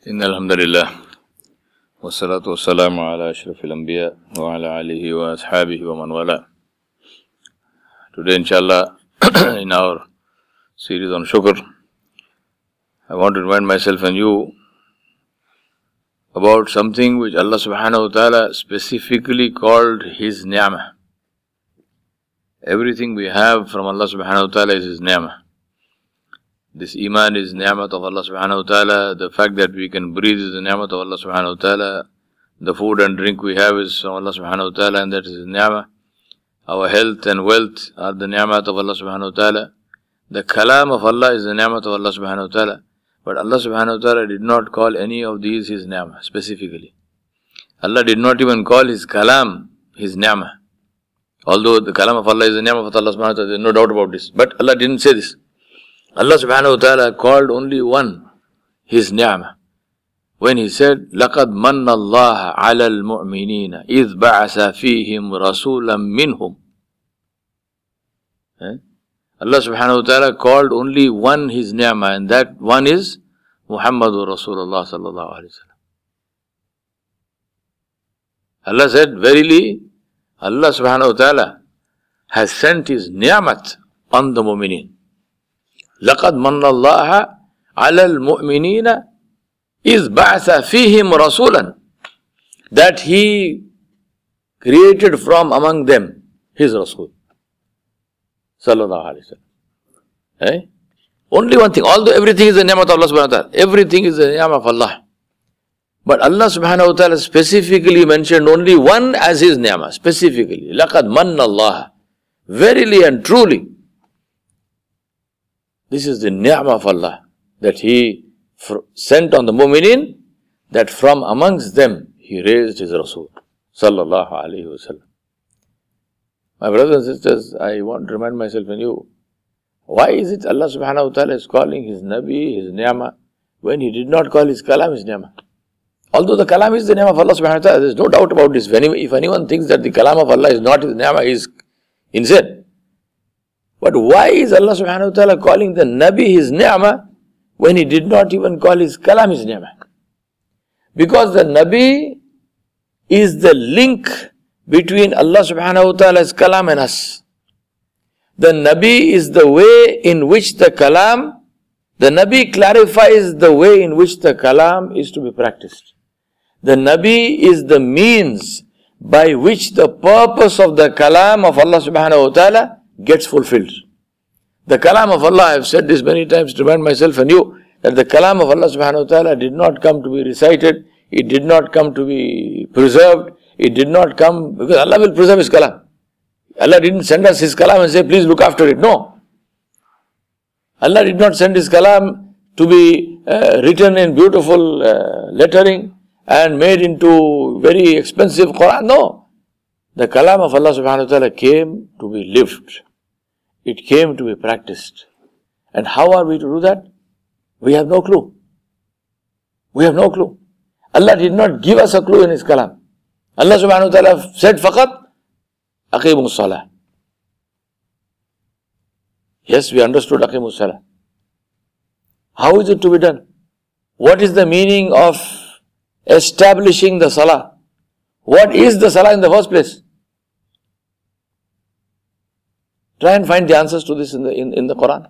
إن الحمد لله والصلاة والسلام على أشرف الأنبياء وعلى آله وأصحابه ومن والاه. Today, inshallah, in our series on Shukr, I want to remind myself and you about something which Allah subhanahu wa ta'ala specifically called His ni'mah. Everything we have from Allah subhanahu wa ta'ala is His ni'mah. This iman is ni'mat of Allah subhanahu wa ta'ala. The fact that we can breathe is the ni'mat of Allah subhanahu wa ta'ala. The food and drink we have is from Allah subhanahu wa ta'ala, and that is His ni'mah. Our health and wealth are the ni'mat of Allah subhanahu wa ta'ala. The kalam of Allah is the ni'mat of Allah subhanahu wa ta'ala. But Allah subhanahu wa ta'ala did not call any of these His ni'mah specifically. Allah did not even call His kalam His ni'mah. Although the kalam of Allah is the ni'mah of Allah subhanahu wa ta'ala, there is no doubt about this. But Allah didn't say this. Allah subhanahu wa ta'ala called only one His ni'mah. When He said, لَقَدْ مَنَّ اللَّهَ عَلَى الْمُؤْمِنِينَ إِذْ بَعَثَ فِيهِمْ رَسُولًا مِّنْهُمْ. Allah subhanahu wa ta'ala called only one His ni'mah, and that one is Muhammadur Rasulullah sallallahu alayhi wa sallam. Allah said, verily, Allah subhanahu wa ta'ala has sent His ni'mat on the mu'mineen. لَقَدْ مَنَّ اللَّهَ عَلَى الْمُؤْمِنِينَ إِذْ بَعَثَ فِيهِمْ رَسُولًا. That He created from among them His Rasul. Sallallahu alayhi wa sallam. Only one thing. Although everything is the ni'mat of Allah subhanahu wa ta'ala. Everything is the ni'mat of Allah. But Allah subhanahu wa ta'ala specifically mentioned only one as His ni'mah. Specifically. لَقَدْ مَنَّ اللَّهَ. Verily and truly. This is the ni'mah of Allah, that He sent on the mu'minin, that from amongst them He raised His Rasul. Sallallahu alayhi wa sallam. My brothers and sisters, I want to remind myself and you, why is it Allah subhanahu wa ta'ala is calling His Nabi His ni'mah, when He did not call His kalam His ni'mah? Although the kalam is the ni'mah of Allah subhanahu wa ta'ala, there is no doubt about this. If anyone thinks that the kalam of Allah is not His ni'mah, he is insane. But why is Allah subhanahu wa ta'ala calling the Nabi His ni'mah when He did not even call His kalam His ni'mah? Because the Nabi is the link between Allah subhanahu wa ta'ala's kalam and us. The Nabi is the way in which the Nabi clarifies the way in which the kalam is to be practiced. The Nabi is the means by which the purpose of the kalam of Allah subhanahu wa ta'ala gets fulfilled. The kalam of Allah, I have said this many times to remind myself and you, that the kalam of Allah subhanahu wa ta'ala did not come to be recited, it did not come to be preserved, it did not come, because Allah will preserve His kalam. Allah didn't send us His kalam and say, please look after it. No. Allah did not send His kalam to be written in beautiful lettering and made into very expensive Quran. No. The kalam of Allah subhanahu wa ta'ala came to be lived. It came to be practiced. And how are we to do that? We have no clue. We have no clue. Allah did not give us a clue in His kalam. Allah subhanahu wa ta'ala said, فَقَط أَقِيمُوا الصَّلَاةِ. Yes, we understood أَقِيمُوا الصَّلَاةِ. How is it to be done? What is the meaning of establishing the salah? What is the salah in the first place? Try and find the answers to this in the Quran.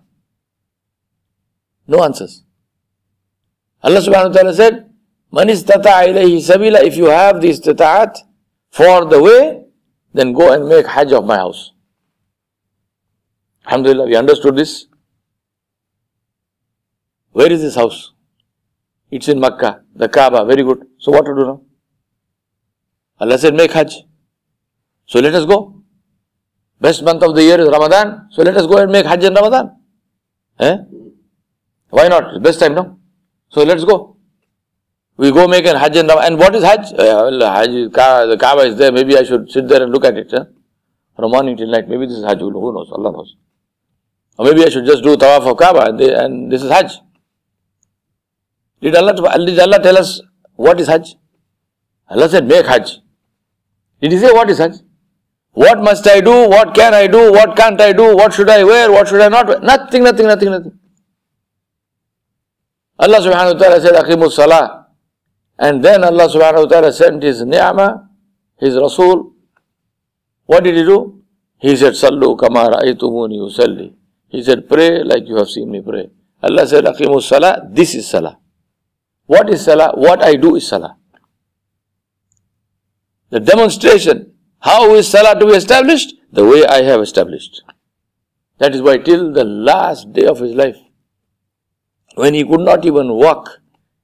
No answers. Allah subhanahu wa ta'ala said, Man istata'a ilayhi sabila. If you have the istata'at for the way, then go and make hajj of my house. Alhamdulillah, we understood this. Where is this house? It's in Makkah, the Kaaba, very good. So what to do now? Allah said, make hajj. So let us go. Best month of the year is Ramadan. So let us go and make hajj in Ramadan. Why not? It's best time now. So let's go. We go make an hajj in Ramadan. And what is hajj? The Kaaba is there. Maybe I should sit there and look at it. From morning till night. Maybe this is hajj. Who knows? Allah knows. Or maybe I should just do tawaf of Kaaba and this is hajj. Did Allah tell us what is hajj? Allah said, make hajj. Did He say what is hajj? What must I do? What can I do? What can't I do? What should I wear? What should I not wear? Nothing. Allah subhanahu wa ta'ala said, Aqimus salah. And then Allah subhanahu wa ta'ala sent His ni'mah, His Rasul. What did He do? He said, Sallu kama ra'aytumuni usalli. He said, pray like you have seen me pray. Allah said, Aqimus salah, this is salah. What is salah? What I do is salah. The demonstration. How is salah to be established? The way I have established. That is why till the last day of his life, when he could not even walk,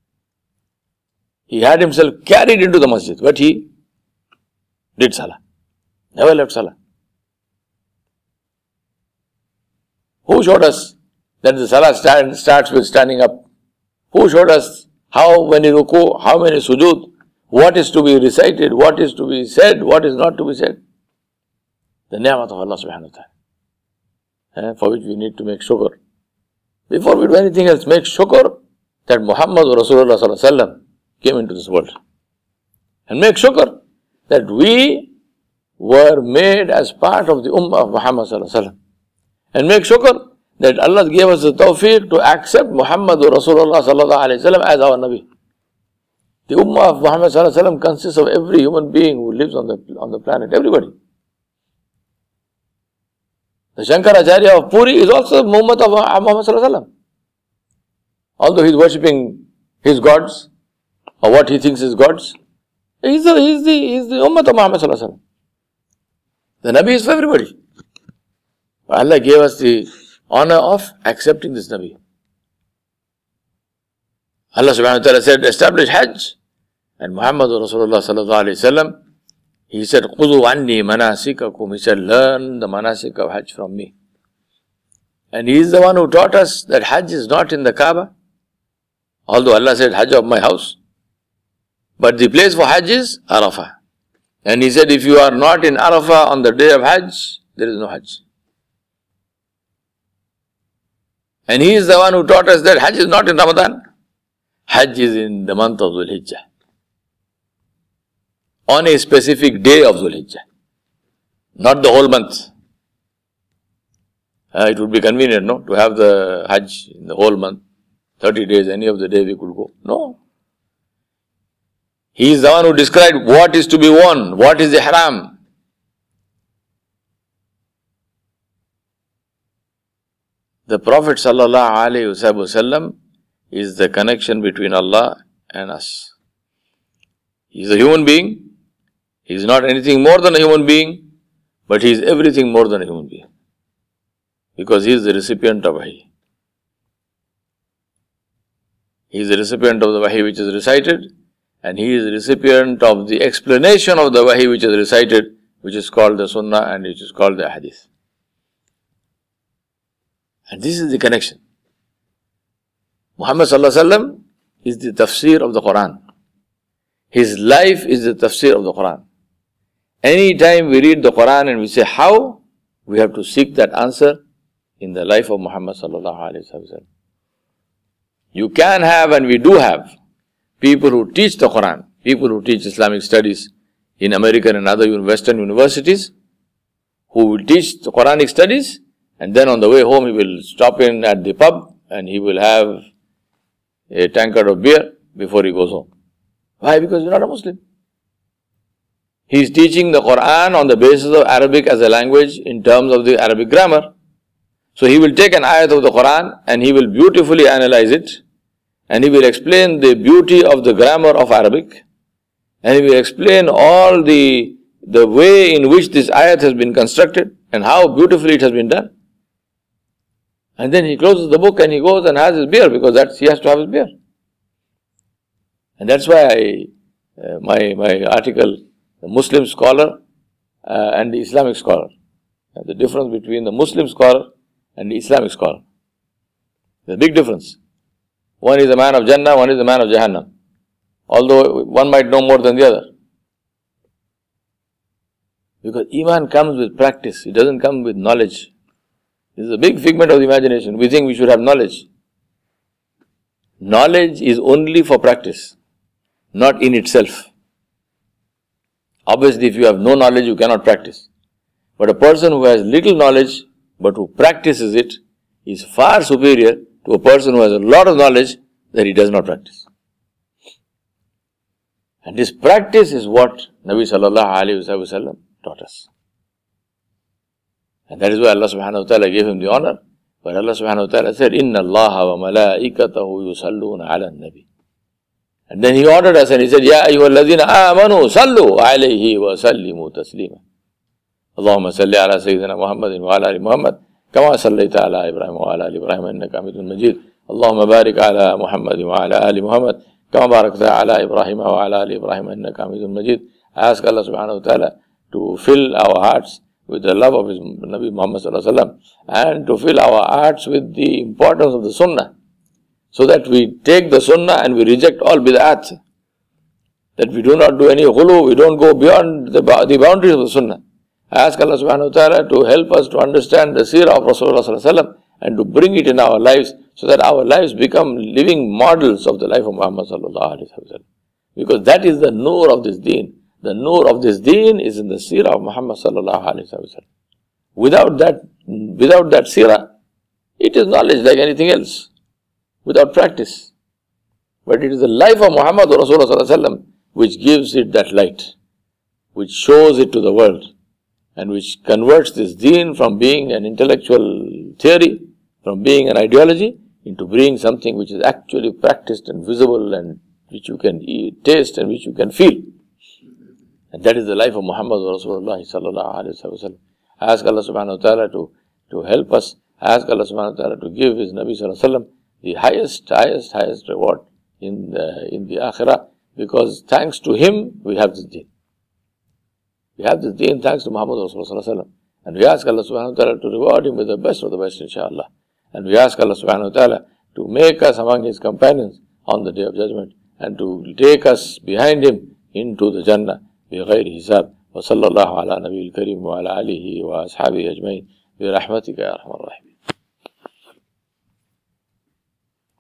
he had himself carried into the masjid, but he did salah. Never left salah. Who showed us that the salah starts with standing up? Who showed us how many ruku, how many sujood, what is to be recited, what is to be said, what is not to be said? The ni'mat of Allah subhanahu wa ta'ala, for which we need to make shukr. Before we do anything else, make shukr that Muhammad Rasulullah sallallahu alaihi wasallam came into this world. And make shukr that we were made as part of the ummah of Muhammad sallallahu alaihi wasallam. And make shukr that Allah gave us the tawfiq to accept Muhammad Rasulullah sallallahu alaihi wasallam as our Nabi. The ummah of Muhammad sallallahu alaihi wasallam consists of every human being who lives on the planet, everybody. The Shankaracharya of Puri is also Muhammad of Muhammad sallallahu alaihi wasallam. Although he is worshipping his gods, or what he thinks is gods, he is the ummah of Muhammad sallallahu alaihi wasallam. The Nabi is for everybody. Allah gave us the honor of accepting this Nabi. Allah subhanahu wa ta'ala said, establish Hajj. And Muhammad Rasulullah sallallahu alayhi wa sallam, he said, Qudu anni manasikakum. He said, learn the manasik of Hajj from me. And he is the one who taught us that Hajj is not in the Kaaba. Although Allah said, Hajj of my house. But the place for Hajj is Arafah. And he said, if you are not in Arafah on the day of Hajj, there is no Hajj. And he is the one who taught us that Hajj is not in Ramadan. Hajj is in the month of Dhul Hijjah. On a specific day of Dhul Hijjah. Not the whole month. It would be convenient, no? To have the Hajj in the whole month. 30 days, any of the day we could go. No. He is the one who described what is to be worn, what is the haram. The Prophet sallallahu alaihi wasallam is the connection between Allah and us. He is a human being. He is not anything more than a human being, but he is everything more than a human being. Because he is the recipient of Wahi. He is the recipient of the Wahi which is recited, and he is the recipient of the explanation of the Wahi which is recited, which is called the Sunnah and which is called the Hadith. And this is the connection. Muhammad sallallahu alaihi wasallam is the tafsir of the Quran. His life is the tafsir of the Quran. Any time we read the Quran and we say how, we have to seek that answer in the life of Muhammad sallallahu alaihi wasallam. You can have, and we do have, people who teach the Quran, people who teach Islamic studies in American and other Western universities, who will teach the Quranic studies, and then on the way home he will stop in at the pub and he will have a tankard of beer before he goes home. Why? Because he's not a Muslim. He is teaching the Quran on the basis of Arabic as a language in terms of the Arabic grammar. So he will take an ayat of the Quran and he will beautifully analyze it, and he will explain the beauty of the grammar of Arabic, and he will explain all the way in which this ayat has been constructed and how beautifully it has been done. And then he closes the book and he goes and has his beer, because he has to have his beer. And that's why my article, the Muslim scholar and the Islamic scholar, the difference between the Muslim scholar and the Islamic scholar. There's a big difference. One is a man of Jannah, one is a man of Jahannam. Although one might know more than the other. Because Iman comes with practice, it doesn't come with knowledge. This is a big figment of the imagination. We think we should have knowledge. Knowledge is only for practice, not in itself. Obviously, if you have no knowledge, you cannot practice. But a person who has little knowledge, but who practices it, is far superior to a person who has a lot of knowledge that he does not practice. And this practice is what Nabi sallallahu alayhi wa sallam taught us. And that is why Allah subhanahu wa ta'ala gave him the honor. But Allah subhanahu wa ta'ala said, Inna Allah wa malaikatahu yusalluna ala nabi. And then he ordered us and he said, Ya ayyuhalladhina amanu sallu alayhi wa sallimu taslima. Allahumma salli ala Sayyidina Muhammadin wa ala ali Muhammad. Kama sallaita ala Ibrahim wa ala ali Ibrahim innaka hamidun majid. Allahumma barik ala Muhammadin wa ala ali Muhammad. Kama barakta ala Ibrahim wa ala ali Ibrahim innaka hamidun majid. I ask Allah subhanahu wa ta'ala to fill our hearts with the love of his Nabi Muhammad sallallahu alaihi wasallam and to fill our hearts with the importance of the sunnah, so that we take the sunnah and we reject all bid'at, that we do not do any ghulu, we don't go beyond the boundaries of the sunnah. I ask Allah subhanahu wa ta'ala to help us to understand the seerah of Rasulullah sallallahu alaihi wasallam and to bring it in our lives, so that our lives become living models of the life of Muhammad sallallahu alaihi wasallam. Because that is the noor of this deen. The noor of this deen is in the seerah of Muhammad sallallahu alaihi wasallam. Without that seerah, it is knowledge like anything else, without practice. But it is the life of Muhammad Rasulullah sallallahu alaihi wasallam which gives it that light, which shows it to the world, and which converts this deen from being an intellectual theory, from being an ideology, into being something which is actually practiced and visible, and which you can taste and which you can feel. And that is the life of Muhammad Rasulullah sallallahu alaihi wasallam. I ask Allah subhanahu wa ta'ala to help us. I ask Allah subhanahu wa ta'ala to give his Nabi sallallahu alaihi wasallam the highest reward in the akhirah, because thanks to him we have this deen. We have this deen thanks to Muhammad Rasulullah sallallahu alaihi wasallam. And we ask Allah subhanahu wa ta'ala to reward him with the best of the best, inshallah. And we ask Allah subhanahu wa ta'ala to make us among his companions on the day of judgment, and to take us behind him into the Jannah بغير حساب. وصلى الله على نبي الكريم وعلى آله وأصحابه أجمعين برحمتك يا أرحم الراحمين.